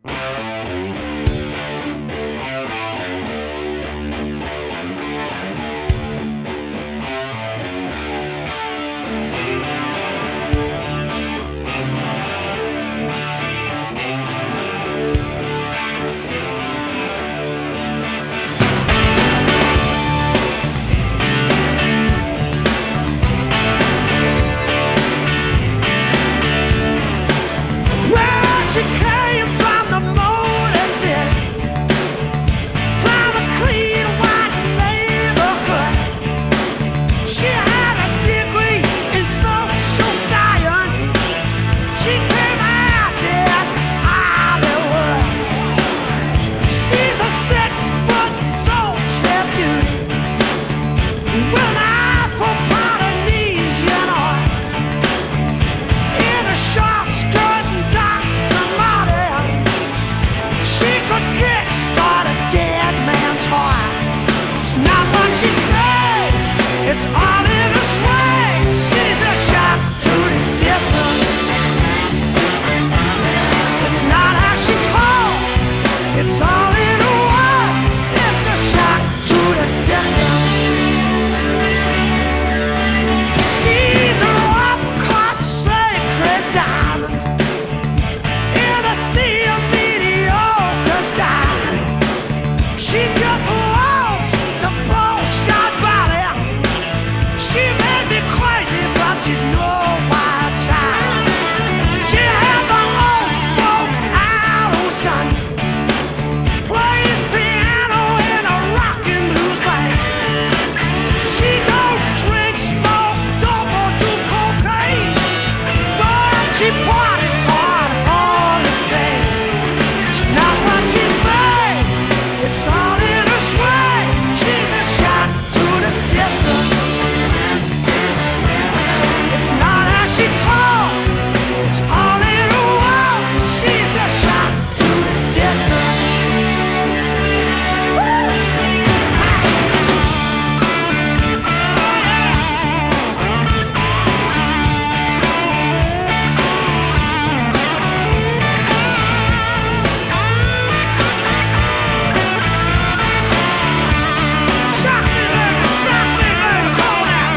It's all in a sway. She's a shock to the system. It's not how she talks. It's all in a word. It's a shock to the system. She's a rough-cut, sacred diamond in a sea of mediocre style. She just loves the bullshot body. She made me crazy, but she's no wild child. She had the old folks out on Sundays, plays piano in a rock and blues band. She don't drink, smoke, dope, or do cocaine, but she parties hard all the same. It's not what she say, it's all in her sway. She's a shot to the system. It's not how she talks, it's all in her walk. She's a shot to the system. Shock me, baby, call out.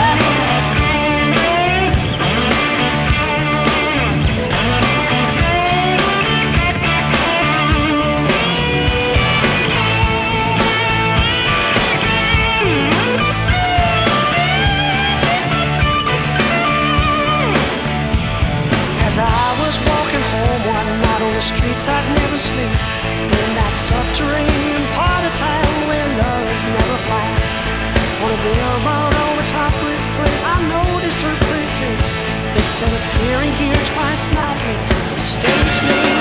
As I was walking home one night on the streets that never sleep, in that subterranean part of town where lovers never fight, on a billboard over top of his place, I noticed her pretty face. It said appearing here twice nightly, the stage name